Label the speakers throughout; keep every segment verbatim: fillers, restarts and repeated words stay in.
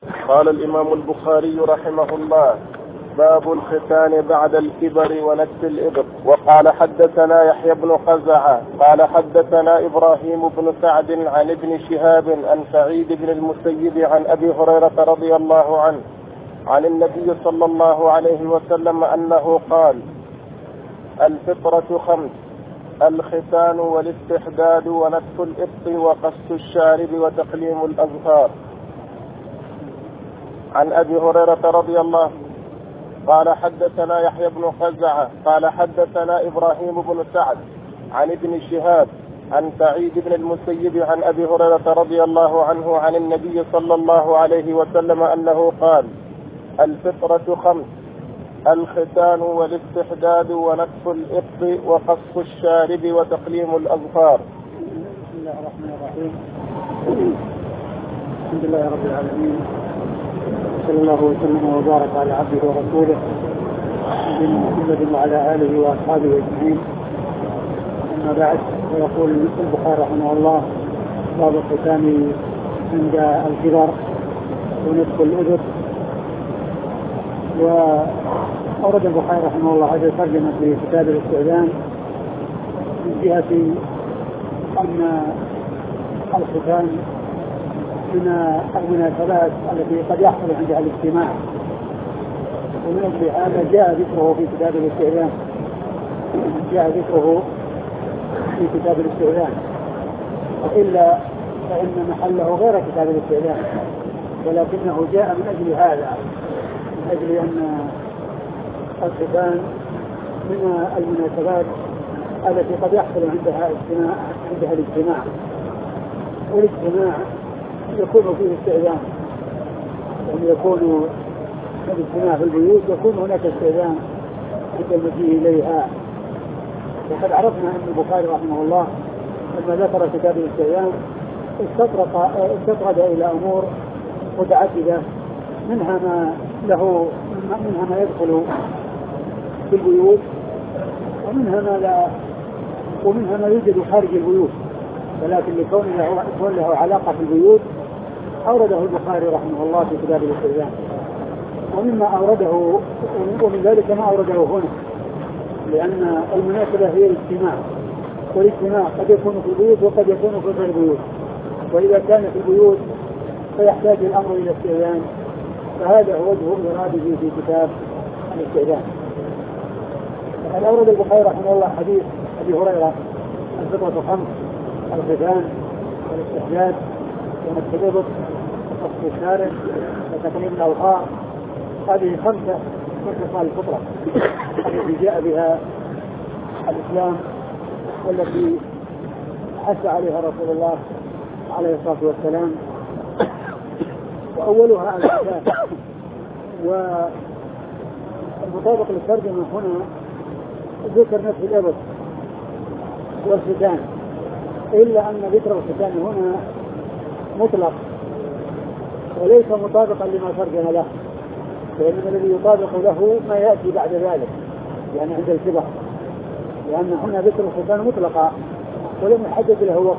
Speaker 1: قال الإمام البخاري رحمه الله: باب الختان بعد الكبر ونكس الإبط. وقال حدثنا يحيى بن قزعة قال حدثنا إبراهيم بن سعد عن ابن شهاب عن سعيد بن المسيب عن أبي هريرة رضي الله عنه عن النبي صلى الله عليه وسلم أنه قال: الفطرة خمس: الختان والاستحداد ونتف الإبط وقص الشارب وتقليم الأظفار. عن أبي هريرة رضي الله عنه قال حدثنا يحيى بن قزعة قال حدثنا إبراهيم بن سعد عن ابن شهاب عن سعيد بن المسيب عن أبي هريرة رضي الله عنه عن النبي صلى الله عليه وسلم أنه قال: الفطرة خمس: الختان والاستحداد ونتف الإبط وقص الشارب وتقليم الأظفار.
Speaker 2: بسم الله الرحمن الرحيم. الحمد لله رب العالمين، صلى الله وسلم وبارك على عبده ورسوله نبينا محمد وعلى آله وأصحابه أجمعين. أما بعد، فيقول البخاري رحمه الله: باب الختان عند الكبر ونتف الإبط. وأورد البخاري رحمه الله هذه الترجمة في كتاب الاستئذان من جهة أن الختان من المناسبات التي قد يحصل عندها الاجتماع، ومن أجل هذا جاء ذكره في كتاب الاستئذان جاء ذكره في كتاب الاستئذان وإلا فإن محله غير كتاب الاستئذان، ولكنه جاء من أجل هذا، من أجل أن الختان من المناسبات التي قد يحصل عندها اجتماع عندها الاجتماع والاجتماع يكون فيه استئذان، يعني يكون الاجتماع في البيوت يكون هناك استئذان عند المجيء إليها. وقد عرفنا أن البخاري رحمه الله لما ذكر كتاب الاستئذان استطرق استطرد إلى أمور متعددة، منها ما له منها ما يدخل في البيوت، ومنها ما لا ومنها ما يوجد خارج البيوت، ولكن لكون له, له علاقة في البيوت أورده البخاري رحمه الله في كتاب الاستئذان. ومما أورده ومن ذلك ما أورده هنا، لأن المناسبة هي الاجتماع، والاجتماع قد يكون في البيوت وقد يكون في غير البيوت، وإذا كان في البيوت فيحتاج الأمر إلى استئذان، فهذا هو وجه إراده في كتاب الاستئذان. وقد أورد البخاري رحمه الله حديث أبي هريرة: الفطرة خمس: الختان والاستحداد ونتف الإبط وقص الشارب وتقليم الأظفار. هذه خمسة من خصال الفطرة التي جاء بها الإسلام والتي حث عليها رسول الله عليه الصلاة والسلام، وأولها الختان. والمطابق للترجمة هنا ذكر نتف الإبط والختان، إلا أن ذكر الختان هنا مطلق وليس مطابقا لما ترجم له، لأن الذي يطابق له ما يأتي بعد ذلك، يعني عند الكبر، لأن هنا ذكر الختان مطلقا ولم يحدد له وقت،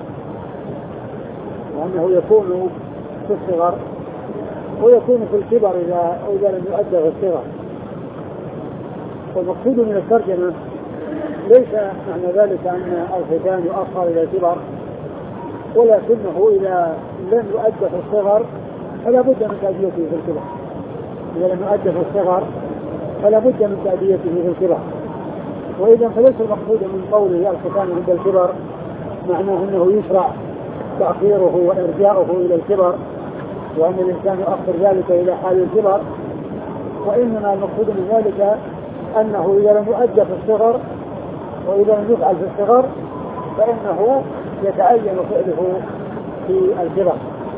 Speaker 2: وأنه يكون في الصغر ويكون في الكبر إذا إذا لم يؤدى في الصغر. والمقصود من الترجمة ليس معنى ذلك أن الختان يؤخر إلى الكبر، ولكنه إذا لم يؤدى في الصغر فلا بد من تأديته في الكبر، إذا لم يؤدى في الصغر فلا بد من تأديته في الكبر. وإذا فليس المقصود من قوله الختان عند الكبر معناه أنه يشرع تأخيره وإرجاؤه إلى الكبر، وأن الإنسان يؤخر ذلك إلى حال الكبر، وإنما المقصود من ذلك أنه إذا لم يؤدى في الصغر وإذا لم يفعل في الصغر فإنه يتعين فعله في الكبر.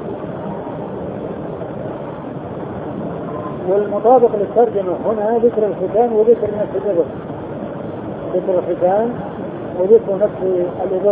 Speaker 2: والمطابق للترجمة هنا ذكر الختان وذكر نفس الإبط، ذكر الختان وذكر نفس الإبط.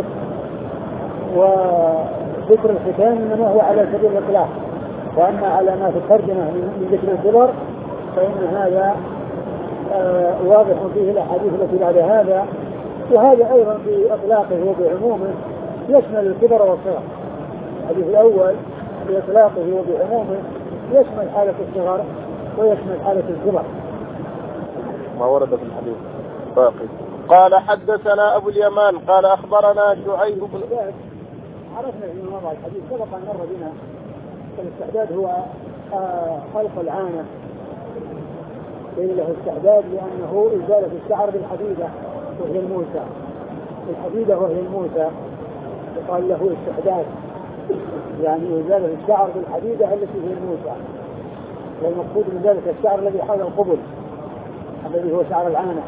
Speaker 2: وذكر الختان إنما هو على سبيل الإطلاق، وأما على ما في الترجمة من ذكر الكبر فإن هذا آه واضح فيه الأحاديث التي بعد هذا، وهذا أيضا بإطلاقه وبعمومه يشمل الكبر والصغر. الحديث الأول بإطلاقه وبعمومه يشمل حالة الصغر ويشمل حالة الكبر.
Speaker 1: ما ورد في الحديث باقي. قال حدثنا أبو اليمان قال أخبرنا شعيب بن
Speaker 2: ذلك عرفنا في موضوع الحديث سبق أن مر بنا. الاستعداد هو آه خلق العانة، قيل له استعداد لأنه إزالة الشعر بالحديدة وهي الموسى، الحديدة وهي الموسى يقال له استعداد، يعني إزالة الشعر بالحديدة التي هي الموسى، والمقصود من ذلك الشعر الذي حول القبل الذي هو شعر العانة،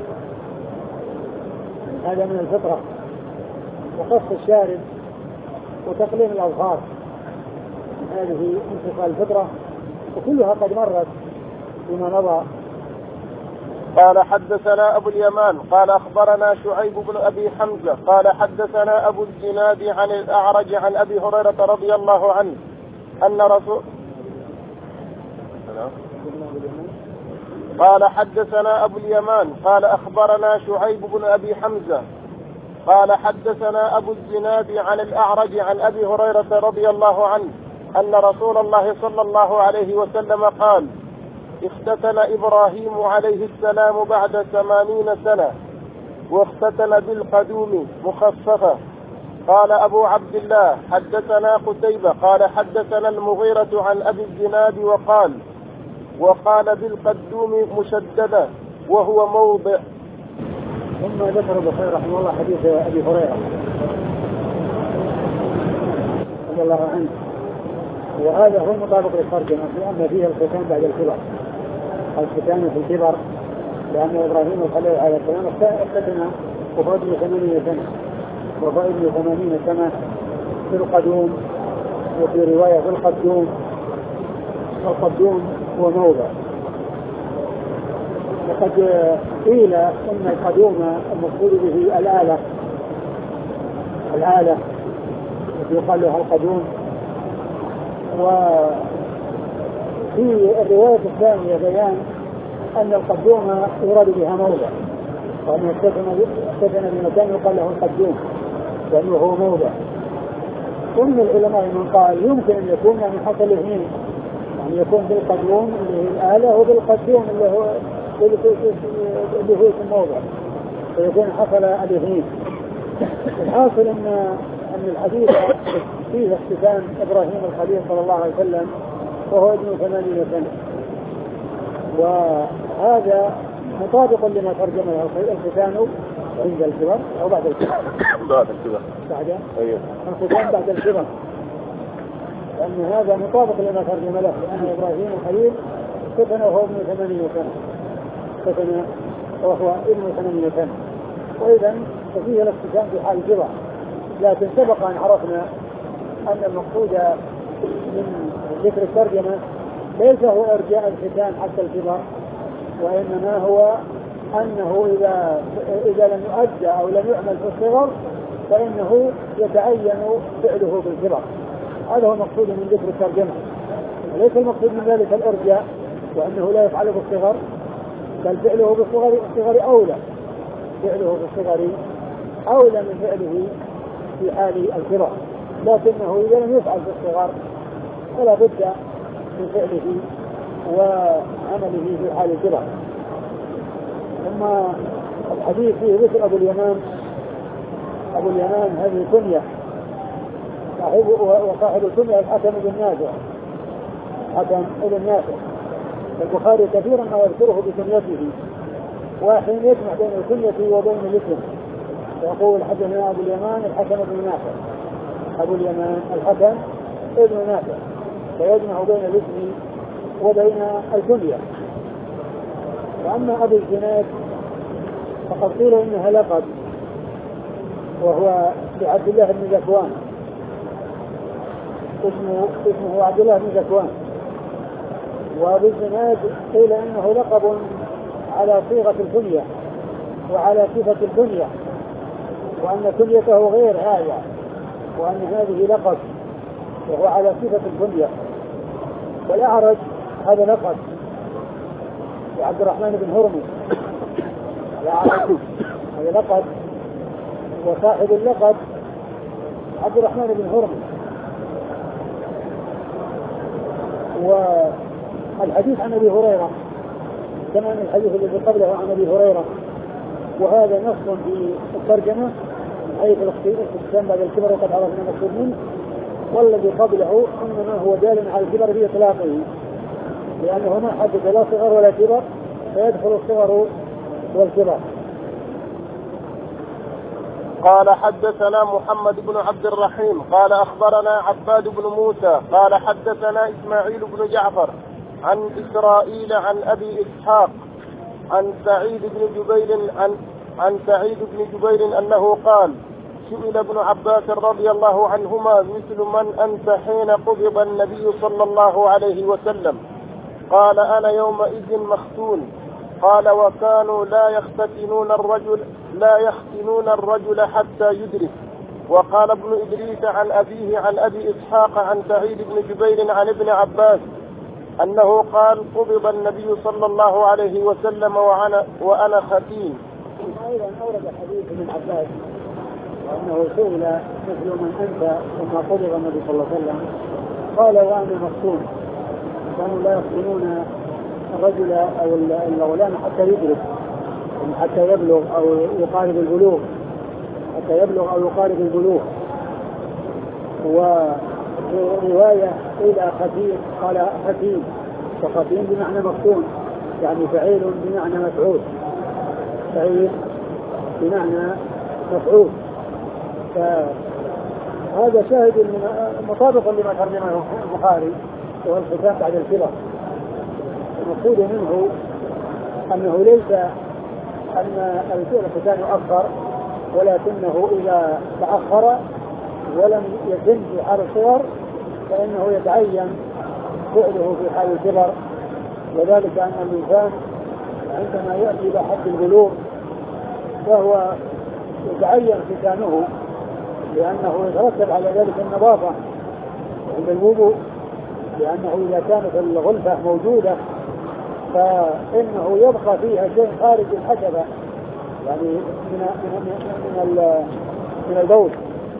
Speaker 2: هذا من الفطرة، وقص الشارب وتقليم الأظفار هذه انتقال الفطرة، وكلها قد مرت فيما مضى.
Speaker 1: قال حدثنا أبو اليمان قال أخبرنا شعيب بن أبي حمزة قال حدثنا أبو الزناد عن الأعرج عن أبي هريرة رضي الله عنه أن رسول قال حدثنا أبو اليمان قال أخبرنا شعيب بن أبي حمزة قال حدثنا أبو الزناد عن الأعرج عن أبي هريرة رضي الله عنه أن رسول الله صلى الله عليه وسلم قال اختتن إبراهيم عليه السلام بعد ثمانين سنة واختتن بالقدوم مخففة. قال أبو عبد الله حدثنا قتيبة قال حدثنا المغيرة عن أبي الزناد وقال وقال بالقدوم مشددة وهو موضع.
Speaker 2: ثم ذكر البخاري رحمه الله حديث أبي هريرة رضي الله عنه، وهذا هو المطابق للترجمة، لأن فيه الختان بعد الكبر، الختان في الكبر، لأن إبراهيم الخليل عليه السلام اختتن وهو ابن ثمانين سنة وهو ابن ثمانين سنة في القدوم، وفي رواية في القدوم، القدوم هو موضع. وقد قيل إن القدوم المقصود به الآلة، الآلة التي يقال لها القدوم. وفي الرواية الثانية بيان أن القدوم يراد بها موضع، وأن يستثنى بمكان يقال له القدوم لأنه هو موضع. ومن العلماء من قال يمكن أن يكون يعني حصل الاثنين، يعني يكون بالقدوم اللي هي الآلة وبالقدوم اللي هو اللي هو الموضع، فيكون حصل الاثنين. الحاصل أن أن الحديث فيه اختتان إبراهيم الخليل صلى الله عليه وسلم وهو ابن ثمانين سنة، وهذا مطابق لما ترجمه الختان عند الكبر أو بعد الكبر.
Speaker 1: بعد الكبر.
Speaker 2: بعد.
Speaker 1: أيوه.
Speaker 2: الختان بعد الكبر، لأن هذا مطابق لما ترجم له، لأن إبراهيم الخليل ختن وهو ابن ثمانين سنة، ختن وهو ابن ثمانين سنة، وإذا ففيه الاختتان في حال الكبر. لكن سبق أن عرفنا أن المقصود من ذكر الترجمة ليس هو إرجاء الختان حتى الكبر، وإنما هو أنه إذا إذا لم يؤدى أو لم يعمل في الصغر فإنه يتعين فعله في الكبر. هذا هو المقصود من ذكر الترجمة، وليس المقصود من ذلك الإرجاء وأنه لا يفعله في الصغر، بل فعله في الصغر أولى، فعله في الصغر أولى من فعله في حال الكبر، لكنه إذا لم يفعل في الصغر فلا بد من فعله وعمله في حال الكبر. ثم الحديث فيه ذكر أبو اليمان. أبو اليمان هذه كنية، وصاحب الكنية الحكم بن نافع، حكم بن نافع. البخاري كثيرا ما يذكره بكنيته، وحين يجمع بين الكنية وبين الاسم يقول حدثنا أبو اليمان الحكم بن نافع، أبو اليمان الحكم ابن نافع، فيجمع بين الاسم وبين الكنية. وأما أبو الزناد فقد قيل إنها لقب، وهو لعبد الله بن ذكوان، اسمه اسمه عبد الله بن ذكوان. وأبو الزناد قيل إنه لقب على صيغة الكنية وعلى صفة الكنية، وأن كنيته غير هذا، وأن هذه لقب وهو على صفة الكنية. والأعرج هذا لقب وعبد الرحمن بن هرمز، الأعرج هذا لقب، وصاحب اللقب عبد الرحمن بن هرمز. والحديث عن أبي هريرة كما أن الحديث الذي قبله عن أبي هريرة، وهذا نص في الترجمة حيث الاختتام بعد الكبر وقد عرفنا المقصود منه، والذي قبله إنما هو دال على الكبر في إطلاقه، لأنه هنا حدث لا صغر ولا كبر فيدخل الصغر والكبر.
Speaker 1: قال حدثنا محمد بن عبد الرحيم قال أخبرنا عباد بن موسى قال حدثنا إسماعيل بن جعفر عن إسرائيل عن أبي إسحاق عن سعيد بن جبير عن عن سعيد بن جبير أنه قال: سئل ابن عباس رضي الله عنهما مثل من أنت حين قبض النبي صلى الله عليه وسلم؟ قال: أنا يومئذ مختون. قال: وكانوا لا يختتنون الرجل لا يختنون الرجل حتى يدرك. وقال ابن إدريس عن أبيه عن أبي إسحاق عن سعيد بن جبير عن ابن عباس أنه قال: قبض النبي صلى الله عليه وسلم وأنا, وأنا ختين.
Speaker 2: أيضا أورد حديث ابن عباس وأنه سئل مثل من أنت لما قبض النبي صلى الله عليه وسلم قال: وأنا مختون. كانوا لا يختنون الرجل أو الغلام حتى يدرك، حتى يبلغ أو يقارب البلوغ حتى يبلغ أو يقارب البلوغ. وفي رواية إلى ختين قال ختين، وختين بمعنى مختون يعني فعيل بمعنى مفعول، فعيل بمعنى مفعول. فهذا شاهد مطابق لما ترجمه البخاري وهو الختان بعد الكبر. المقصود منه أنه ليس أن الختان يؤخر، ولكنه إذا تأخر ولم يتم في حال الصغر فإنه يتعين فعله في حال الكبر. وذلك أن الإنسان عندما يأتي إلى حد البلوغ فهو يتعين ختانه، لأنه يترتب على ذلك النظافة عند الوضوء، لأنه إذا كانت الغلفة موجودة فإنه يبقى فيها شيء خارج الحشبة يعني من من من من البول،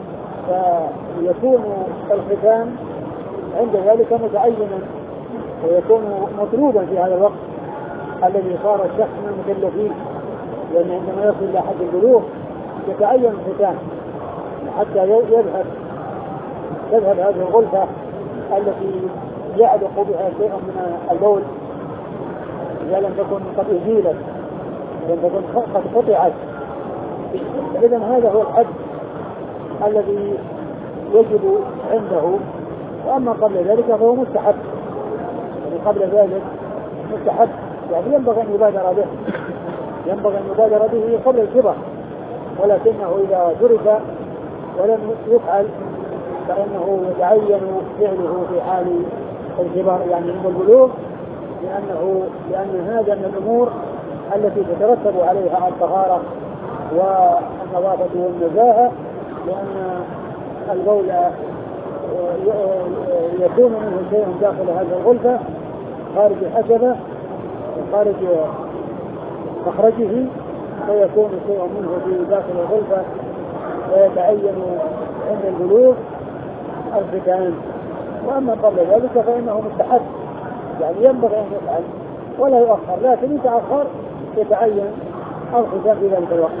Speaker 2: فيكون الختان عند ذلك متعينا ويكون مطلوبا في هذا الوقت الذي صار الشخص من المكلفين، لأن عندما يصل إلى حد البلوغ يتعين الختان حتى يذهب تذهب هذه الغلفة التي يعلق بها شيء من البول إذا لم تكن قد أزيلت لم تكن قد قطعت. إذا هذا هو الحد الذي يجب عنده، وأما قبل ذلك فهو مستحب، يعني قبل ذلك مستحب يعني ينبغي أن يبادر به ينبغي أن يبادر به قبل الكبر، ولكنه إذا ترك ولم يفعل فإنه يتعين فعله في حال الكبر يعني عند البلوغ، لأنه لأن هذا من الأمور التي تترتب عليها الطهارة والنظافة والنزاهة، لأن البول يكون منه شيء داخل هذه الغلفة خارج الحشبة وخارج مخرجه، فيكون شيء منه في داخل الغلفة ويتعين عند البلوغ الختان. وأما قبل ذلك فإنه مستحب يعني ينبغي أن يفعل ولا يؤخر، لكن يتأخر يتعين الختان في ذلك الوقت.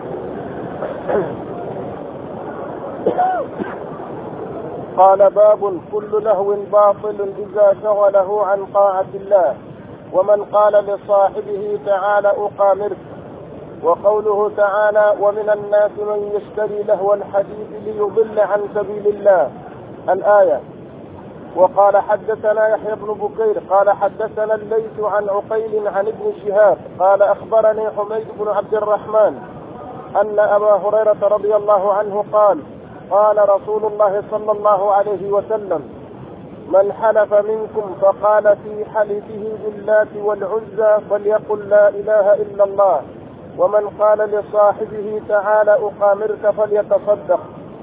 Speaker 1: قال: باب كل لهو باطل إذا شغله عن طاعة الله، ومن قال لصاحبه تعالى أقامرك. وقوله تعالى: ومن الناس من يشتري لهو الحديث ليضل عن سبيل الله، الآية. وقال: حدثنا يحيى بن بكير قال حدثنا الليث عن عقيل عن ابن شهاب قال أخبرني حميد بن عبد الرحمن أن أبا هريرة رضي الله عنه قال: قال رسول الله صلى الله عليه وسلم: من حلف منكم فقال في حلفه باللات والعزى فليقل لا إله إلا الله، ومن قال لصاحبه تعالى أقامرك فليتصدق.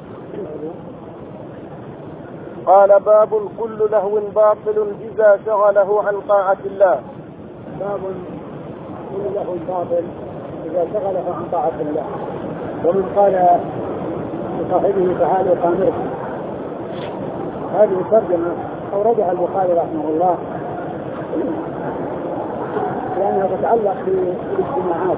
Speaker 1: قال: باب كل لهو باطل إذا شغله عن طاعة الله.
Speaker 2: باب كل لهو باطل إذا شغله عن طاعة الله، ومن قال لصاحبه تعالى أقامرك. هذه الترجمة أوردها البخاري رحمه الله لأنها تتعلق بالاجتماعات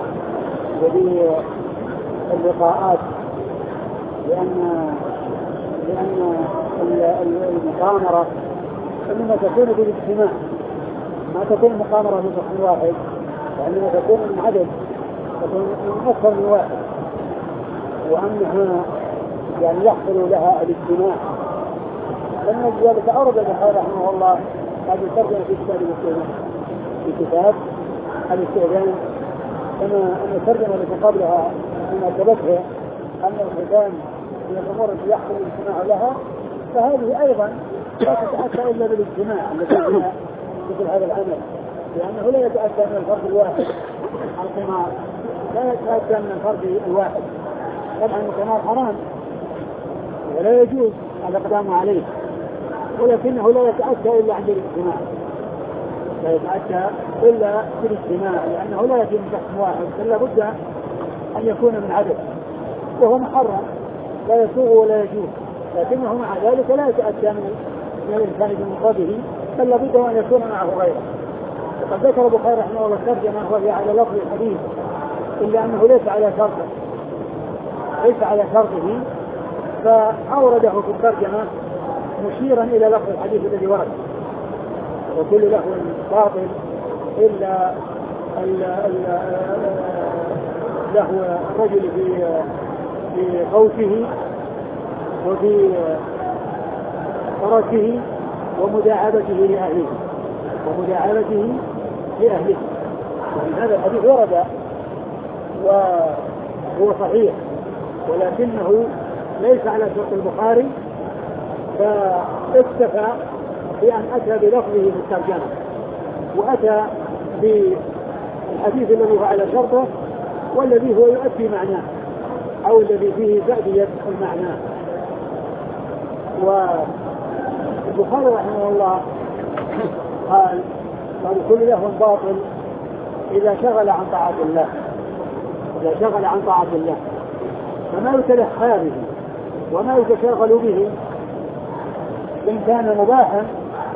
Speaker 2: وباللقاءات، لأن لأن المقامرة إنما تكون بالاجتماع، ما تكون مقامرة في شخص واحد، وإنما تكون من عدد، تكون من أكثر من واحد، وأنها يعني يحصل لها الاجتماع. لأن ذلك أورد البخاري رحمه الله هذه الترجمة في كتاب الاستئذان، في كتاب الاستئذان، كما أن الترجمة التي قبلها مناسبتها أن الختان من الأمور التي يحصل الاجتماع لها، فهذه أيضا لا تتأتى إلا بالاجتماع الذي مثل هذا العمل، لأنه لا يتأتى من الفرد الواحد. القمار لا يتأتى من الفرد الواحد، طبعا القمار حرام ولا يجوز الإقدام عليه، ولكنه لا يتأتى إلا عند الاجتماع، لا يتأتى إلا في الاجتماع، لأنه لا يأتي من شخص واحد، بل لابد أن يكون من عدد، وهو محرم لا يسوغ ولا يجوز، لكنه مع ذلك لا يتأتى من الإنسان بمفرده، بل لابد أن يكون معه غيره. وقد ذكر البخاري رحمه الله الترجمة وهي على لفظ الحديث، إلا أنه ليس على شرطه ليس على شرطه فأورده في الترجمة مشيرا إلى لفظ الحديث الذي ورد، وكل لفظ باطل إلا لهو الرجل في في قوته وفي فرسه ومداعبته لأهله ومداعبته لأهله ومن هذا الحديث ورد وهو صحيح، ولكنه ليس على شرط البخاري، فاكتفى بأن أتى بلفظه في الترجمة، وأتى بالحديث الذي هو على شرطه والذي هو يؤدي معناه أو الذي فيه تأدية المعنى. والبخاري رحمه الله قال قال كل لهو باطل إذا شغل عن طاعة الله، إذا شغل عن طاعة الله، فما يتلهى به وما يتشاغل به إن كان مباحا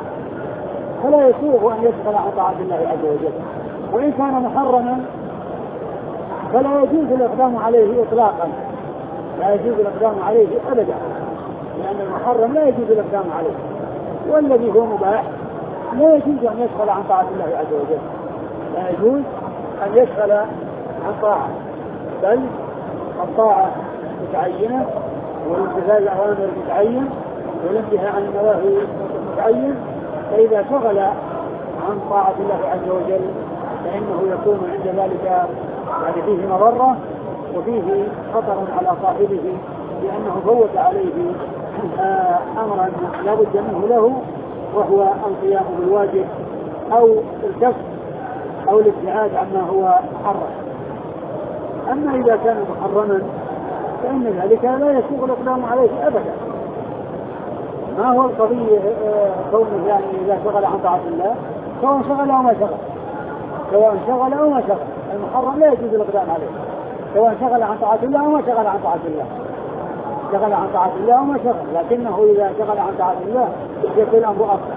Speaker 2: فلا يسوغ أن يشغل عن طاعة الله عز وجل، وإن كان محرما فلا يجوز الإقدام عليه إطلاقا، لا يجوز الإقدام عليه أبدا، لأن المحرم لا يجوز الإقدام عليه، والذي هو مباح لا يجوز أن يشغل عن طاعة الله عز وجل، لا يجوز أن يشغل عن طاعة، بل الطاعة متعينة والامتثال الأوامر متعين والانتهاء عن النواهي متعين، فإذا شغل عن طاعة الله عز وجل فإنه يكون عند ذلك يعني فيه مضرة وفيه خطر على صاحبه، لأنه فوت عليه آه أمرا لا بد منه له، وهو القيام بالواجب أو الكف أو الابتعاد عما هو محرم. أما إذا كان محرما فإن ذلك لا يسوغ الإقدام عليه أبدا. ما هو القضية كونه يعني إذا شغل عن طاعة الله سواء شغل أو ما شغل، سواء شغل أو ما شغل، المحرم لا يجوز الإقدام عليه، سواء شغل عن طاعة الله أو ما شغل عن طاعة الله، شغل عن طاعة الله أو ما شغل، لكنه إذا شغل عن طاعة الله يكون الأمر أفضل،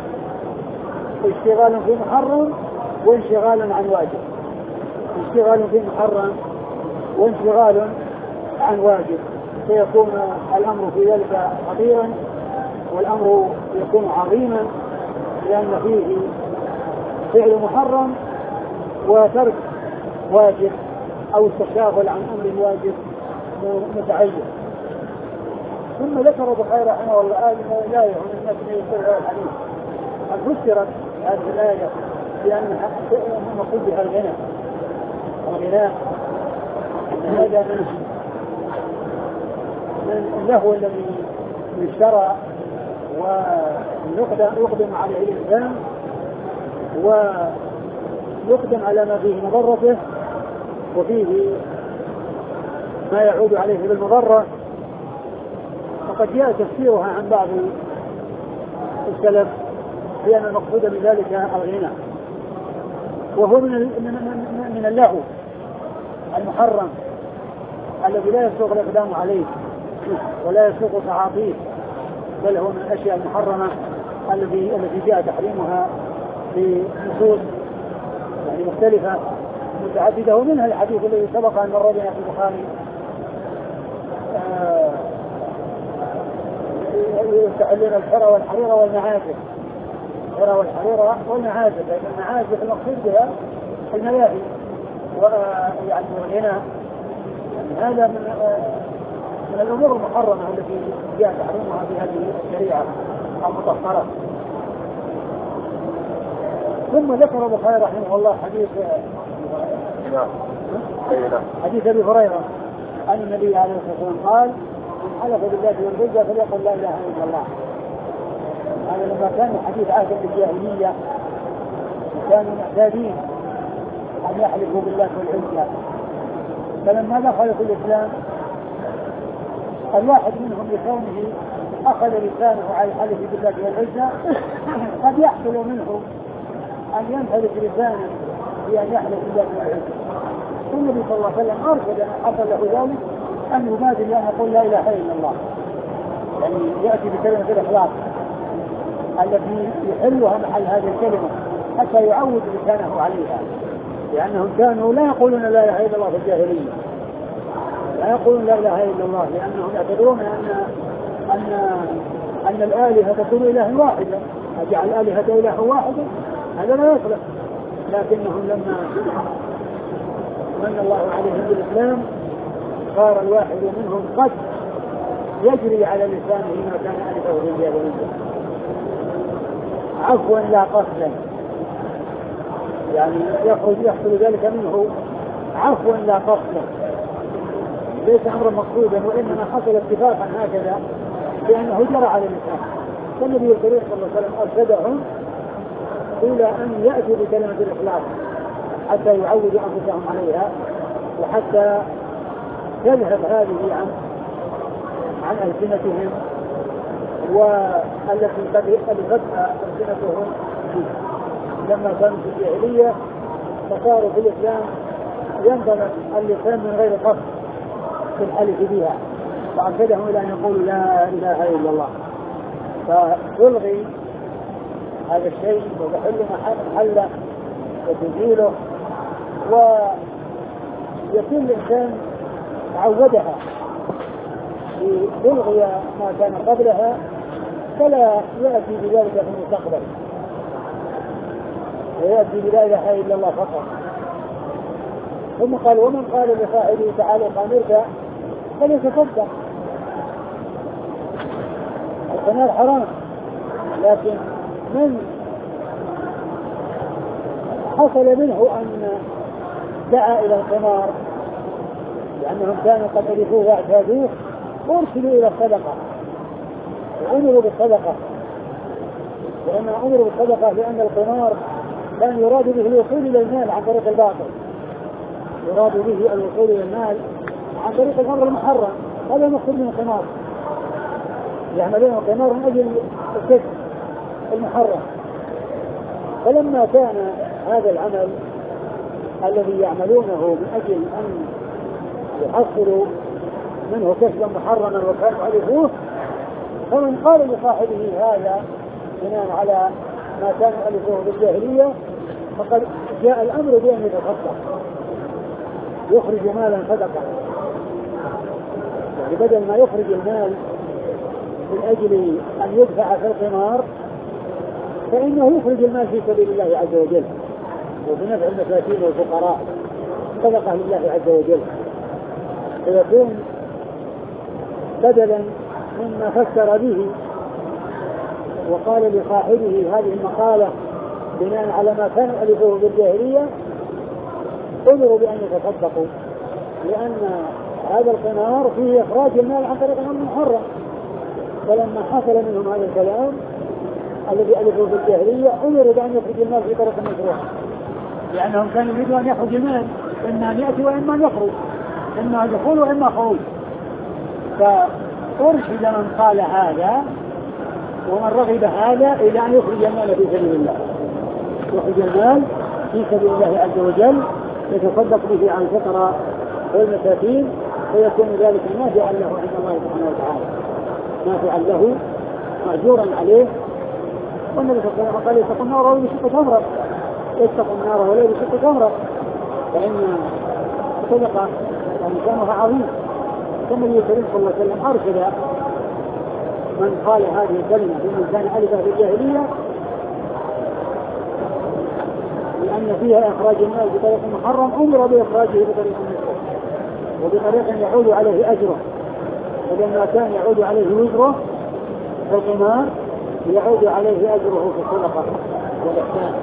Speaker 2: اشتغال في محرم وانشغال عن واجب، اشتغال في محرم وانشغال عن واجب، سيكون الأمر في ذلك خطيرا والأمر يكون عظيما، لأن فيه فعل محرم وترك واجب أو التشاغل عن أمر واجب متعين. ثم ذكر البخاري رحمه الله هذه الآية من الناس من يذكر الحديث قد فسرت هذه الآية بأن مقصود بها الغنى، الغناء هذا من اللهو الذي يشترى ويقدم عليه الإنسان ويقدم على ما فيه مضرته وفيه ما يعود عليه بالمضرة. وقد جاء تفسيرها عن بعض السلف بأن المقصود من ذلك الغنى، وهو من من اللهو المحرم الذي لا يسوغ الإقدام عليه ولا يسوغ تعاطيه، بل هو من الأشياء المحرمة الذي التي جاء تحريمها في نصوص يعني مختلفة متعددة، ومنها الحديث الذي سبق أن مر بنا في البخاري يتعلم الحرى والحريرة والمعازف، الحرى والحريرة والمعازف، لأن المعازف المقصود بها الملاهي ويعني الغنى. يعني هذا من من الأمور المحرمة التي جاء تحريمها في هذه الشريعة المطهرة. ثم ذكر البخاري رحمه الله حديث حديث أبي هريرة أن النبي عليه الصلاة والسلام قال: من حلف بالله والعزى فليقل لا إله إلا الله. هذا لما كان حديث عهد الجاهلية كانوا معتادين أن يحلفوا بالله والعزى، فلما دخلوا في الإسلام الواحد منهم لكونه أخذ لسانه على الحلف بالله والعزى قد يحصل منه أن ينفذ لسانه بأن يحلف بالله والعزى. النبي صلى الله عليه وسلم أرشد أن حصل له ذلك أن يبادر بأن يقول لا إله إلا الله، يعني يأتي بكلمة الإخلاص التي يحلها محل هذه الكلمة حتى يعود لسانه عليها، لأنهم كانوا لا يقولون لا إله إلا الله في الجاهلية، لا يقولون لا إله إلا الله لأنهم يعتبرون أن أن أن الآلهة تكون إله واحدا، أجعل الآلهة إله واحدا هذا لا يصلح. لكنهم لما من الله عليهم بالإسلام صار الواحد منهم قد يجري على لسانه ما كان ألفه في الجاهلية عفوا لا قصدا، يعني يخرج يحصل ذلك منه عفوا لا قصدا، ليس أمرا مقصودا، وإنما حصل اتفاقا هكذا لأنه جرى على اللسان. فالنبي الكريم صلى الله عليه وسلم أرشدهم إلى أن يأتوا بكلمة الإخلاص حتى يعودوا أنفسهم عليها، وحتى تذهب هذه عن عن ألسنتهم والتي قد ألفتها ألسنتهم لما كانوا في الجاهلية، فصاروا في الإسلام ينطلق اللسان من غير قصد في الحلف بها، فأرشدهم إلى أن يقولوا لا إله إلا الله، فتلغي هذا الشيء وتحل محله وتزيله، ويكون الإنسان عودها لتلغي ما كان قبلها فلا يأتي بذلك في المستقبل، ويأتي بلا إله إلا الله فقط. ثم قال: ومن قال لصاحبه تعالى قامرك فليتصدق. القمار حرام، لكن من حصل منه أن دعا إلى القمار لأنهم كانوا قد ألفوه واعتادوه أرسلوا إلى الصدقة وأمروا بالصدقة، وإنما أمروا بالصدقة لأن القمار كان يراد به الوصول إلى المال عن طريق الباطل، يراد به الوصول إلى المال عن طريق الأمر المحرم، هذا مقصود من القمار، يعملون القمار من أجل الكسب المحرم. فلما كان هذا العمل الذي يعملونه من أجل أن يحصلوا منه كسبا محرما وكانوا ألفوه، فمن قال لصاحبه هذا بناء على ما كانوا ألفوه بالجاهلية فقد جاء الأمر بأن يتصدق، يخرج مالا صدقة، يعني بدل ما يخرج المال من أجل أن يدفع في القمار فإنه يخرج المال في سبيل الله عز وجل وبنفع المساكين والفقراء، صدقة لله عز وجل، فيكون بدلا مما فسر به وقال لصاحبه هذه المقالة بناء على ما كانوا ألفوه بالجاهلية أمروا بأن يتصدقوا، لأن هذا القمار فيه إخراج المال عن طريق الأمر المحرم. فلما حصل منهم هذا الكلام الذي ألفوه بالجاهلية أمروا بأن يخرج المال في طريق المشروع، لأنهم كانوا يريدون أن يخرج المال إما أن يأتي وإما أن يخرج، إما دخول وإما خروج. فأرشد من قال هذا ومن رغب هذا إلى أن يخرج المال في سبيل الله، يخرج المال في سبيل الله عز وجل يتصدق به عن الفقراء والمساكين، فيكون ذلك نافعا له عند الله سبحانه وتعالى، نافعا له مأجورا عليه والنبي صلى الله عليه وسلم قال يتقوا النار ولو بشق تمرة، يتقوا النار ولو بشق تمرة، فإن الصدقة يعني كانها عظيم. ثم النبي صلى الله عليه وسلم أرشد من قال هذه الكلمة بمن كان ألفها في الجاهلية، لأن فيها إخراج المال بطريق محرم أمر بإخراجه بطريق مشروع وبطريق يعود عليه أجره، ولما كان يعود عليه وزره في القمار يعود عليه أجره في الصدقة والإحسان.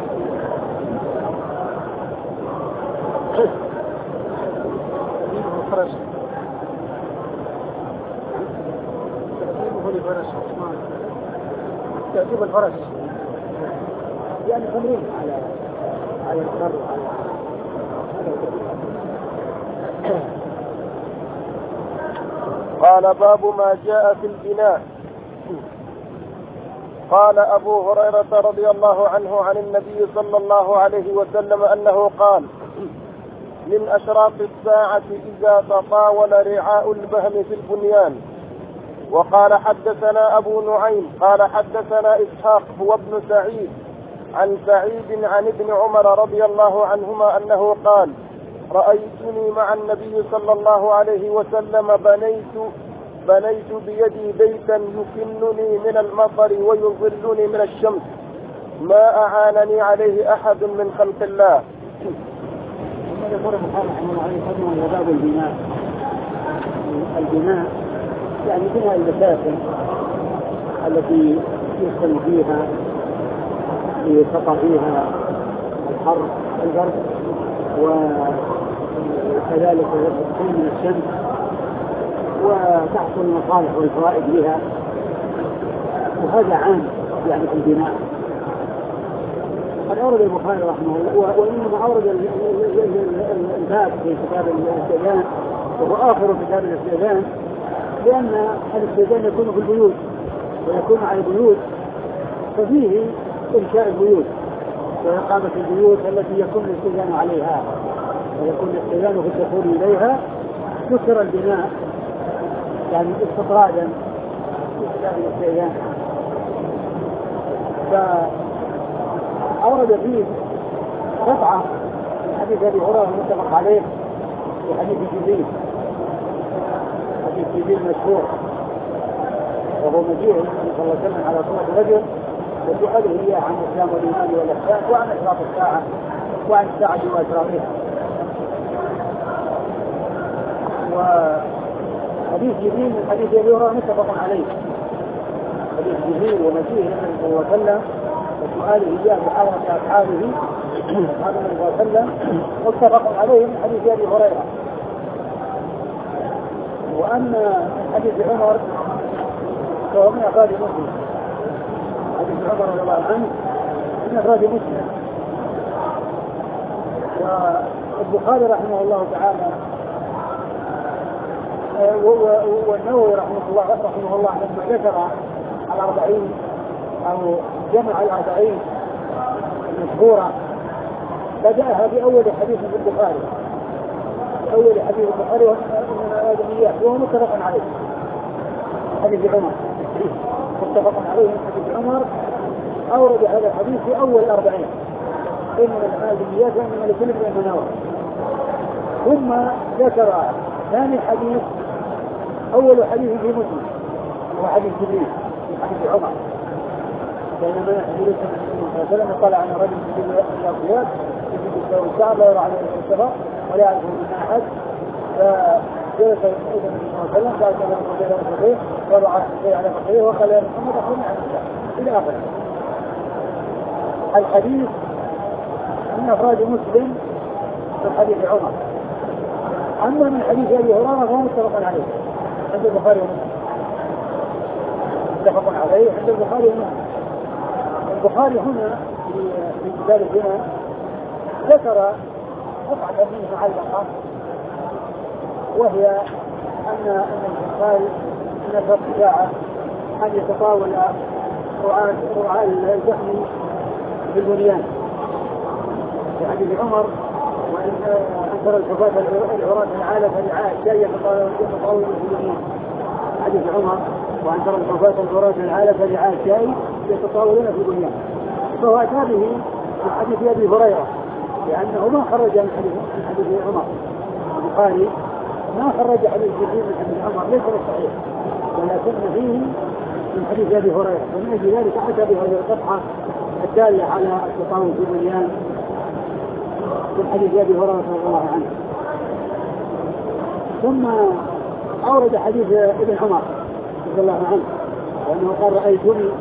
Speaker 2: تأديب الفرس يعني تمرين على على الفر على
Speaker 1: قال باب ما جاء في البناء. قال أبو هريرة رضي الله عنه عن النبي صلى الله عليه وسلم أنه قال: من أشراط الساعة إذا تطاول رعاء البهم في البنيان. وقال حدثنا أبو نعيم قال حدثنا إسحاق هو ابن سعيد عن سعيد عن ابن عمر رضي الله عنهما أنه قال: رأيتني مع النبي صلى الله عليه وسلم بنيت بنيت بيدي بيتا يكنني من المطر ويظلني من الشمس ما أعانني عليه أحد من خلق الله.
Speaker 2: باب البناء. البناء يعني بناء المساكن التي يسكن فيها ليتقى فيها الحر البرد، وكذلك يكون من الشمس وتحصل المصالح والفوائد بها، وهذا عام يعني في البناء. قد أورد البخاري رحمه الله، وإنما أورد الباب في كتاب الاستئذان وهو آخر كتاب الاستئذان، لأن الاستئذان يكون في البيوت ويكون على البيوت، ففيه إنشاء البيوت وإقامة البيوت التي يكون الاستئذان عليها ويكون الاستئذان في الدخول إليها. ذكر البناء يعني استطرادا في كتاب الاستئذان، فأورد فيه قطعة حديث أبي هريرة متفق عليه وحديث جبريل حديث جبريل مشهور، وهو مجيء النبي صلى الله عليه وسلم على صورة رجل وسؤاله إياه عن الإسلام والإيمان والإحسان وعن أشراط الساعة وعن الساعة وأشراطها. وحديث جبريل من حديث أبي هريرة متفق عليه، حديث جبريل ومجيء النبي صلى الله عليه وسلم وسؤاله إياه بحضرة أصحابه هذا النبي صلى الله عليه وسلم متفق عليه من حديث أبي هريرة. وأما حديث عمر فهو من أفراد مسلم، حديث عمر رضي الله عنه من أفراد مسلم. والبخاري رحمه الله تعالى والنووي رحمه الله رحمه الله لما ذكر الأربعين أو جمع الأربعين المشهورة بدأها بأول حديث في البخاري، أول حديث البخاري من الآدميات وهو متفق عليه حديث عمر، متفق عليه من حديث عمر. أورد هذا الحديث في أول أربعين إن الآدميات وإنما لكل من المناور، ثم ذكر ثاني حديث أول حديث في مسلم هو حديث جبريل حديث عمر، بينما يحدث صلى الله عليه وسلم طلع عن رجل من الأرضيات يجد الثور الشعب لا يرى عليه السفر ولا يعرفه من أحد، فجلس النبي صلى الله عليه وسلم قال له الرجل الفقيه وضع الشيء على فقيه وقال يا محمد أخبرني عن الإسلام إلى آخره. الحديث من أفراد مسلم من حديث عمر. أما من حديث أبي هريرة فهو متفق عليه عند البخاري ومسلم، متفق عليه عند البخاري ومسلم. البخاري هنا في كتاب البناء ذكر قطعة منه معلقة، وهي أن أن البخاري من أشراط الساعة أن يتطاول رعاة الجحم في البنيان في حديث عمر، وإن أنكر الحفاة العراة العالة فالرعاء الشاي يتطاول في البنيان حديث عمر، وأنكر الحفاة العراة العالة فالرعاء الشاي يتطاولون في البنيان. فهو أتى به من حديث أبي هريرة لأنه ما خرج من حديث من حديث عمر. البخاري ما خرج حديث جديد من حديث عمر ليس بالصحيح، ولكن فيه من حديث أبي هريرة، ومن أجل ذلك أتى بهذه القطعة الدالة على التطاول في البنيان من حديث أبي هريرة رضي الله عنه. ثم أورد حديث ابن عمر رضي الله عنه وأنه قال رأيتني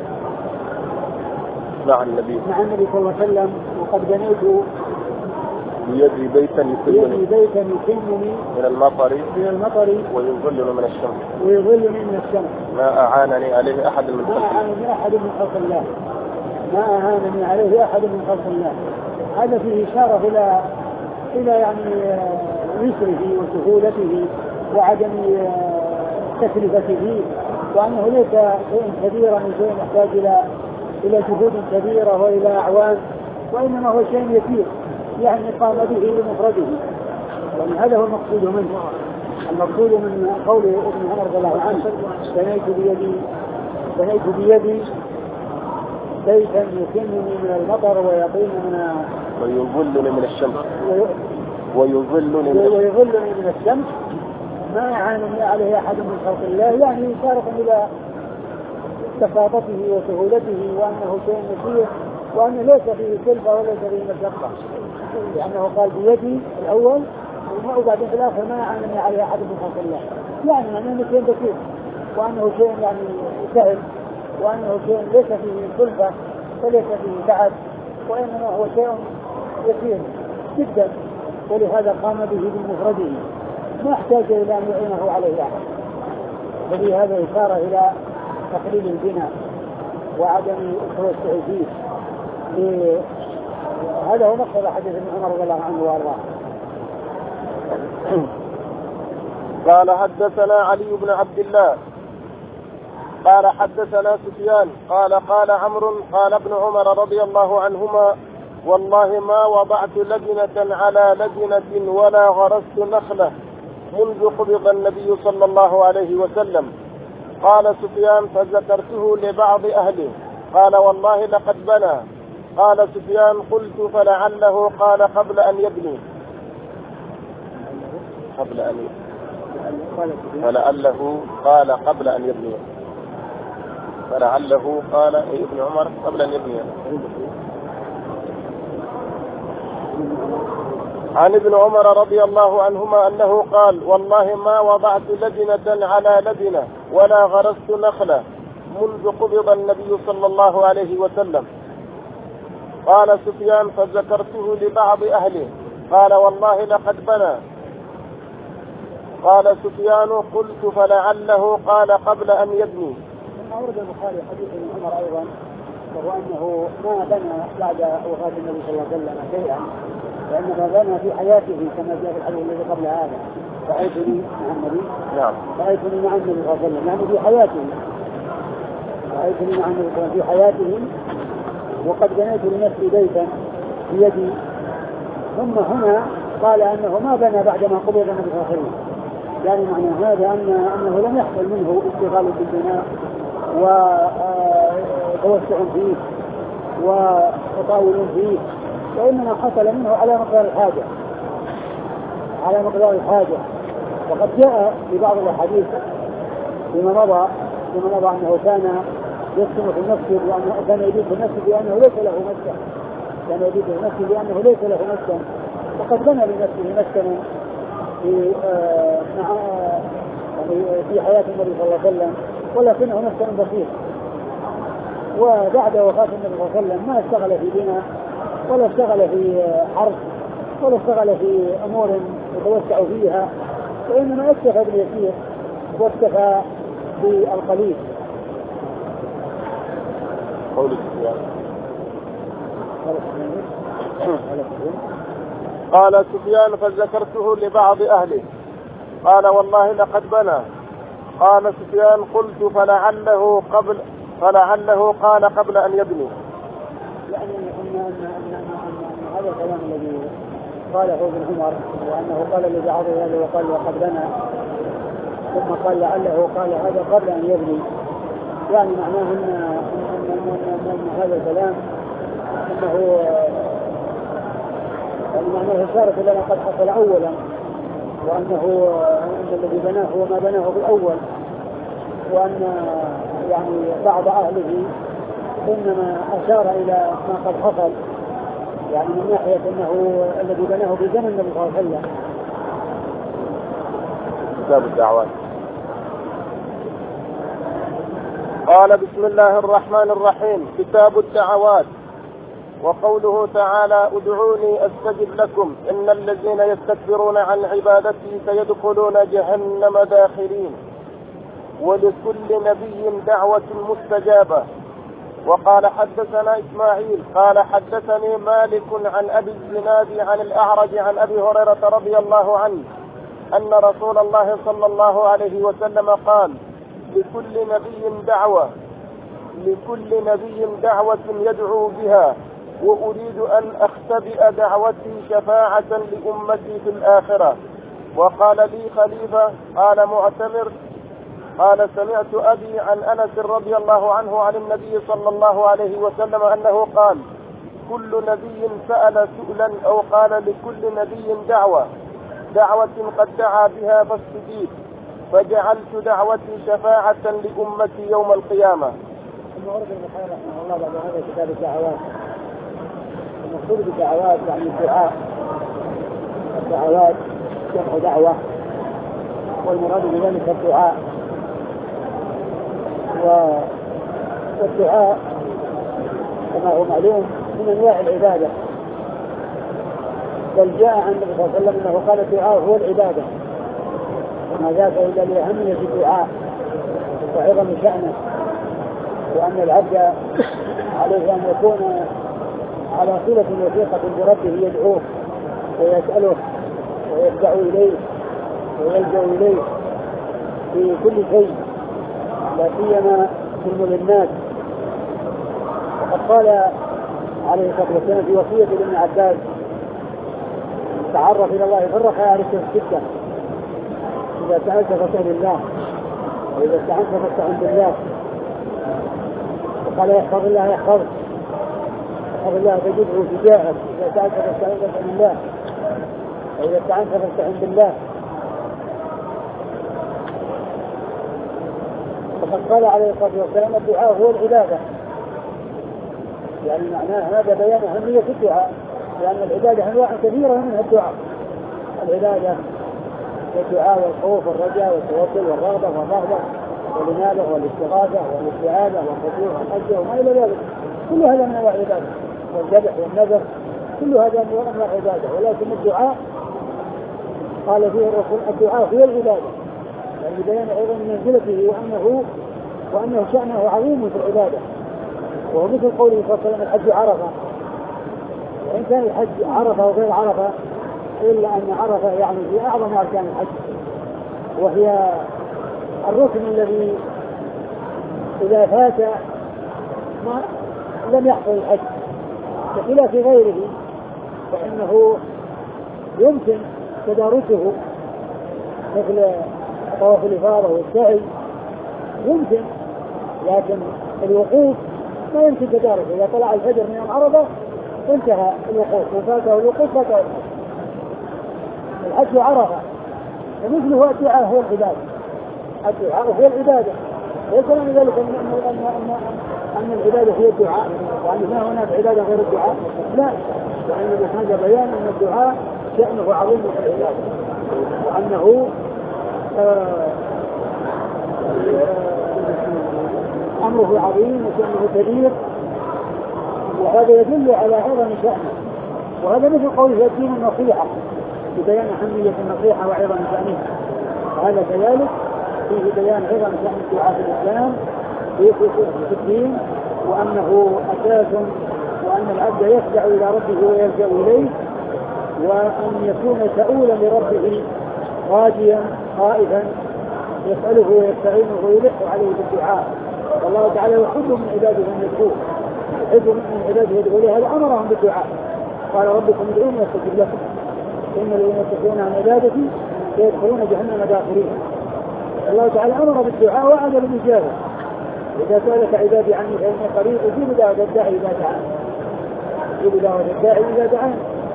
Speaker 1: مع النبي
Speaker 2: مع النبي صلى الله عليه وسلم وقد بنيت
Speaker 1: بيدي بيتا يسلمني
Speaker 2: بيتا يسلمني
Speaker 1: من المطر
Speaker 2: من المطر
Speaker 1: ويظلني من الشمس
Speaker 2: ويظلني من الشمس
Speaker 1: ما أعانني عليه أحد من
Speaker 2: ما أعانني أحد من خلق الله ما أعانني عليه أحد من خلق الله. هذا فيه إشارة إلى إلى يعني يسره وسهولته وعدم تكلفته، وأنه ليس شيء كبيرا من شيء يحتاج إلى إلى جهود كبيرة وإلى أعوان، وإنما هو شيء يسير يعني قام به لمفرده. يعني هذا هو المقصود منه. المقصود من قول ابن عمر رضي الله عنه بنيت بيدي بنيت بيدي بيتا يكنني من المطر ويقيم من
Speaker 1: ويظلني من الشمس ويظلني من
Speaker 2: ويظلني من الشمس ما يعاني عليه أحد من خلق الله، يعني إشارة إلى بساطته وسهولته وأنه شيء يسير وأنه ليس فيه كلفة وليس فيه مشقة، لأنه قال بيدي الأول وبعدين في الآخر ما يعاني عليه أحد من خلق الله، يعني أنه شيء بسيط وأنه شيء يعني سهل وأنه شيء ليس فيه كلفة وليس فيه تعب، وإنما هو شيء يسير جدا، ولهذا قام به بمفرده ما احتاج إلى أن يعينه عليه أحد. ولهذا إشارة إلى تقليل البناء وعدم التوسع فيه. هذا هو مقصد حديث ابن عمر رضي الله عنه وارضاه.
Speaker 1: قال حدثنا علي بن عبد الله قال حدثنا سفيان قال قال عمرو قال ابن عمر رضي الله عنهما والله ما وضعت لبنة على لبنة ولا غرست نخلة منذ قبض النبي صلى الله عليه وسلم. قال سفيان فذكرته لبعض أهله قال والله لقد بنى. قال سفيان قلت فلعله قال قبل أن يبني قبل أن فلعله قال قبل أن يبني فلعله قال أي ابن عمر قبل أن يبني. عن ابن عمر رضي الله عنهما أنه قال والله ما وضعت لبنة على لبنة ولا غرست نخلة منذ قبض النبي صلى الله عليه وسلم. قال سفيان فذكرته لبعض أهله قال والله لقد بنى. قال سفيان قلت فلعله قال قبل أن يبني.
Speaker 2: أورد البخاري حديث ابن عمر أيضا وهو أنه ما بنى بعد وفاة النبي صلى الله عليه وسلم شيئا، لأنه بنى في حياته كما جاء في الحديث الذي قبل هذا رأيتني مع النبي
Speaker 1: نعم
Speaker 2: رأيتني مع النبي صلى الله عليه وسلم، يعني في حياته رأيتني مع النبي صلى الله عليه وسلم في حياته وقد بنيت لنفسي بيتا بيدي. ثم هنا قال أنه ما بنى بعدما قبض النبي صلى الله عليه وسلم، يعني معنى هذا أن أنه لم يحصل منه اشتغال بالبناء وتوسع فيه وتطاول فيه، وإنما حصل منه على مقدار الحاجة على مقدار الحاجة. وقد جاء في بعض الأحاديث فيما مضى فيما مضى أنه كان يسكن في المسجد وأنه كان يبيت في المسجد لأنه ليس له مسكن كان يبيت في المسجد لأنه ليس له مسكن وقد بنى لنفسه مسكنا في آه مع يعني في حياة النبي صلى الله عليه وسلم، ولكنه مسكن بسيط. وبعد وفاة النبي صلى الله عليه وسلم ما اشتغل في بناء ولا اشتغل في حرث ولا اشتغل في أمور يتوسع فيها، وإنما اكتفى باليسير واكتفى بالقليل.
Speaker 1: قول سفيان قال سفيان فذكرته لبعض أهله قال والله لقد بنى. قال سفيان قلت فلعله قبل فلعله قال قبل أن يبني.
Speaker 2: يعني أن أن أن هذا الكلام الذي قاله ابن عمر وأنه قال لبعض أهله وقال لقد بنى ثم قال لعله قال هذا قبل أن يبني، يعني معناه أن من هذا الكلام أنه أنه إشارة إلى ما قد حصل أولا، وأنه أن الذي بناه هو ما بناه بالأول، وأن يعني بعض أهله إنما أشار إلى ما قد حصل، يعني من ناحية أنه الذي بناه في زمن النبي صلى الله عليه وسلم.
Speaker 1: كتاب الدعوات. قال بسم الله الرحمن الرحيم. كتاب الدعوات. وقوله تعالى ادعوني أستجب لكم إن الذين يستكبرون عن عبادتي سيدخلون جهنم داخرين. ولكل نبي دعوة مستجابة. وقال حدثنا إسماعيل قال حدثني مالك عن أبي الزناد عن الأعرج عن أبي هريرة رضي الله عنه أن رسول الله صلى الله عليه وسلم قال لكل نبي دعوة لكل نبي دعوة يدعو بها وأريد أن أختبئ دعوتي شفاعة لأمتي في الآخرة. وقال لي خليفة قال معتمر قال سمعت أبي عن أنس رضي الله عنه عن النبي صلى الله عليه وسلم أنه قال كل نبي سأل سؤلا أو قال لكل نبي دعوة دعوة قد دعا بها فاستجيب فجعلت دعوتي شفاعة لأمتي يوم القيامة.
Speaker 2: ثم ورد البخاري رحمه الله بعد هذا كتاب الدعوات. المقصود بالدعوات يعني الدعاء، الدعوات جمع دعوة، والمراد بذلك الدعاء. والدعاء كما هو معلوم من انواع العباده، بل جاء عن النبي صلى الله عليه وسلم انه قال الدعاء هو العباده، وما ذاك الا لاهميه الدعاء وعظم شانه، وان العبد عليه ان يكون على صله وثيقه بربه يدعوه ويساله ويرجع اليه ويلجا اليه في كل شيء، لا سيما في الملمات. وقد قال عليه الصلاه والسلام في وصيه ابن عباس تعرف الى الله في الرخاء السته، اذا سالت فاسال الله واذا استعنت فاستعن بالله. وقال يحفظ الله يحفظ يحفظ الله تجده تجاهك، اذا سالت فاستعن فاسال الله واذا استعنت فاستعن بالله. وقد قال عليه الصلاة والسلام الدعاء هو العبادة، يعني معناه هذا بيان أهمية الدعاء، لأن العبادة أنواع كثيرة منها الدعاء. العبادة والدعاء والخوف والرجاء والتوكل والرغبة والرهبة والإنابة والاستغاثة والاستعاذة والخشوع والحجة وما إلى ذلك، كل هذا من أنواع العبادة، والذبح والنذر كل هذا من أنواع العبادة. ولكن الدعاء قال فيه الرسول الدعاء هو العبادة، يعني بيان أيضا منزلته وأنه وأنه شأنه عظيم في العبادة. وهو مثل قوله صلى الله عليه وسلم الحج عرفة، وإن كان الحج عرفة وغير عرفة إلا أن عرفة يعني في أعظم أركان الحج، وهي الركن الذي إذا فات ما لم يحصل الحج، بخلاف غيره فإنه يمكن تداركه مثل طواف الإفاضة والسعي يمكن، لكن الوقوف ما يمكن تداركه. إذا طلع الفجر من يوم عرفة انتهى الوقوف، وفاته الوقوف فاته الحج عرفة. ومثله الدعاء هو العبادة، الدعاء هو العبادة، ليس معنى ذلك أن, أن, أن, أن العبادة هي الدعاء وأن ما هناك عبادة غير الدعاء، لا، وإنما هذا بيان أن الدعاء شأنه عظيم في العبادة، وأنه آه أمره عظيم وشأنه كبير، وهذا يدل على عظم شأنه. وهذا مثل قوله الدين النصيحة ببيان أهمية النصيحة وعظم شأنها، وهذا كذلك فيه بيان عظم شأن الدعاء في الإسلام في الدين، وأنه أساس، وأن العبد يخضع إلى ربه ويلجأ إليه، وأن يكون سؤولا لربه راجيا خائفا يسأله ويستعينه ويلح عليه بالدعاء. والله تعالى يحب من عباده أن يدعوه، يحب من عباده يدعو له، هذا أمرهم بالدعاء. قال ربكم ادعوني أستجب لكم إن الذين يستكبرون عن عبادتي سيدخلون جهنم داخرين. الله تعالى أمر بالدعاء وعد بالإجابة، إذا سألك عبادي عني فإني قريب أجيب دعوة الداعي إذا دعان، أجيب دعوة الداعي إذا دعان.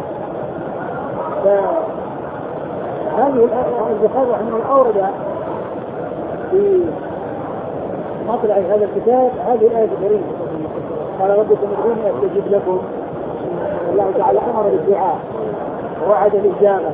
Speaker 2: فهذه البخاري رحمه الله أورد في مطلع هذا الكتاب هذه الآية الكريمة: قال ربكم ادعوني أستجب لكم. الله تعالى أمر بالدعاء ووعد الإجابة،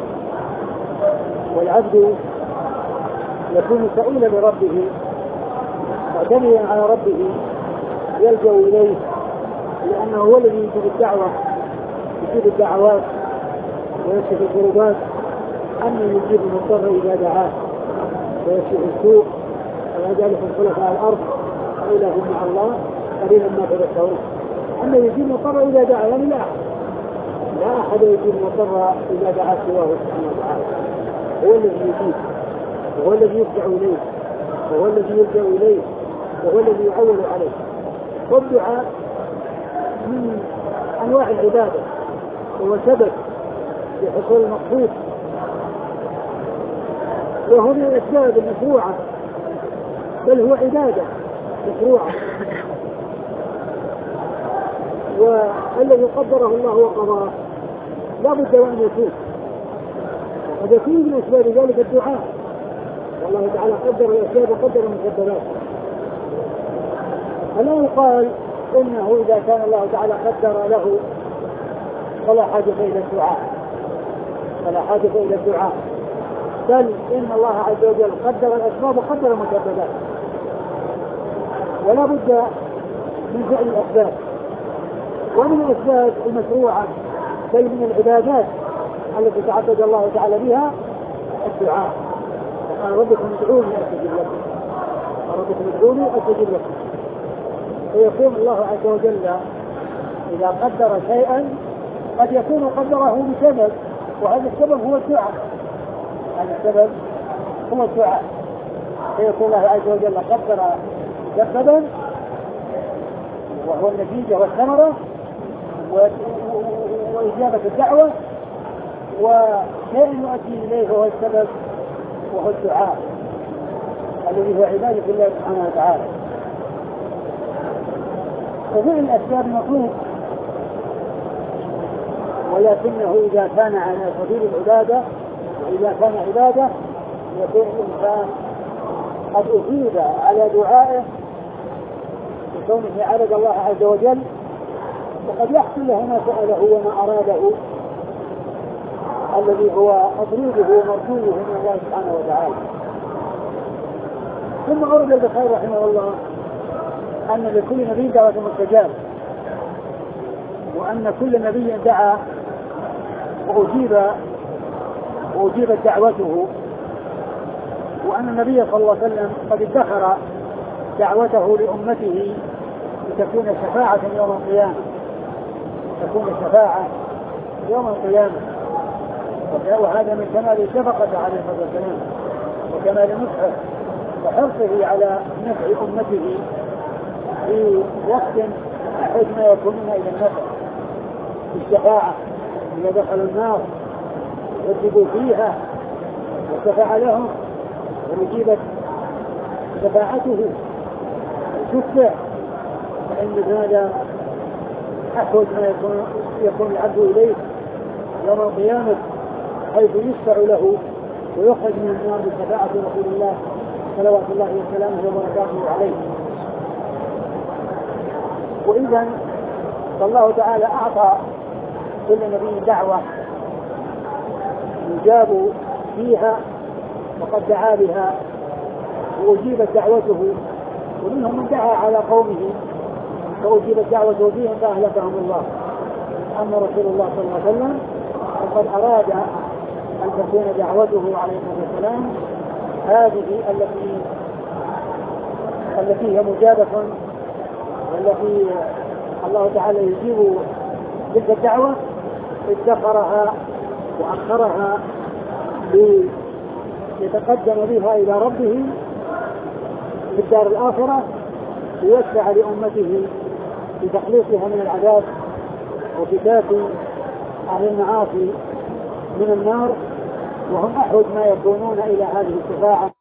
Speaker 2: والعبد يكون سائلا لربه معتمدا على ربه يلجأ إليه، لأنه هو الذي يجيب الدعوة يجيب الدعوات ويكشف الكربات، أنه يجيب المضطر إذا دعاه ويكشف السوء ويجعلكم خلفاء الأرض وإله مع الله قليلا ما تذكرون. أنه يجيب المضطر إذا دعاه، يعني لا أحد لا أحد يجيب المضطر إذا دعاه سواه سبحانه وتعالى. هو الذي يجيب وهو الذي يرجع إليه وهو الذي يلجأ إليه وهو الذي يعول عليه. والدعاء من أنواع العبادة وهو سبب لحصول المقصود، وهو من الأسباب المشروعة، بل هو عبادة مشروعة، والذي قدره الله وقضاه لا بد وأن يكون. وقد يكون من أسباب ذلك الدعاء، والله تعالى قدر الأسباب وقدر المسببات. فلا يقال إنه إذا كان الله تعالى قدر له فلا حاجة إلى الدعاء، فلا حاجة إلى الدعاء، بل إن الله عز وجل قدر الأسباب وقدر المسببات، ولا بد من فعل الأسباب. ومن الأسباب المشروعة بل من العبادات التي تعبد الله تعالى بها الدعاء. قال ربكم ادعوني أستجب لكم، قال ربكم ادعوني أستجب لكم. فيكون الله عز وجل إذا قدر شيئا قد يكون قدره بسبب، وهذا السبب هو الدعاء، هذا السبب هو الدعاء. فيكون الله عز وجل قدر سببا وهو النتيجة والثمرة وإجابة الدعوة، وشيء يؤدي إليه هو السبب وهو الدعاء الذي هو عبادة الله سبحانه وتعالى. وفعل الأسباب مطلوب، ولكنه إذا كان على سبيل العبادة وإذا كان عبادة يكون الإنسان قد أجيب على دعائه بكونه عبد الله عز وجل، وقد يحصل له ما سأله وما أراده الذي هو مطلوبه ومرجوه من الله سبحانه وتعالى. ثم أورد البخاري رحمه الله أن لكل نبي دعوة مستجابة، وأن كل نبي دعا وأجيب وأجيبت دعوته، وأن النبي صلى الله عليه وسلم قد ادخر دعوته لأمته لتكون شفاعة يوم القيامة، تكون شفاعة يوم القيامة. وهذا من كمال الشفقة عليه الصلاة والسلام وكمال نصحه وحرصه على نفع أمته في وقت أحد ما يكونون إلى النفع بالشفاعة. إذا دخلوا النار يجدوا فيها وشفع لهم ونجيبت شفاعته وشفع، فإن هذا أحد ما يكون, يكون العبد إليه يوم القيامة، حيث يشفع له ويخرج من النار بشفاعة رسول الله صلوات الله وسلامه وبركاته عليه. وإذا فالله تعالى أعطى كل نبي دعوة يجاب فيها وقد دعا بها وأجيبت دعوته، ومنهم من دعا على قومه فأجيبت دعوته فيهم فأهلكهم الله. أما رسول الله صلى الله عليه وسلم فقد أراد أن تكون دعوته عليه الصلاة والسلام هذه التي التي هي مجابة، والتي الله تعالى يجيب تلك الدعوة ادخرها وأخرها ليتقدم بها إلى ربه في الدار الآخرة ليشفع لأمته بتخليصها من العذاب وكتاب أهل المعاصي من النار، وهم أحوج ما يكونون إلى هذه الشفاعة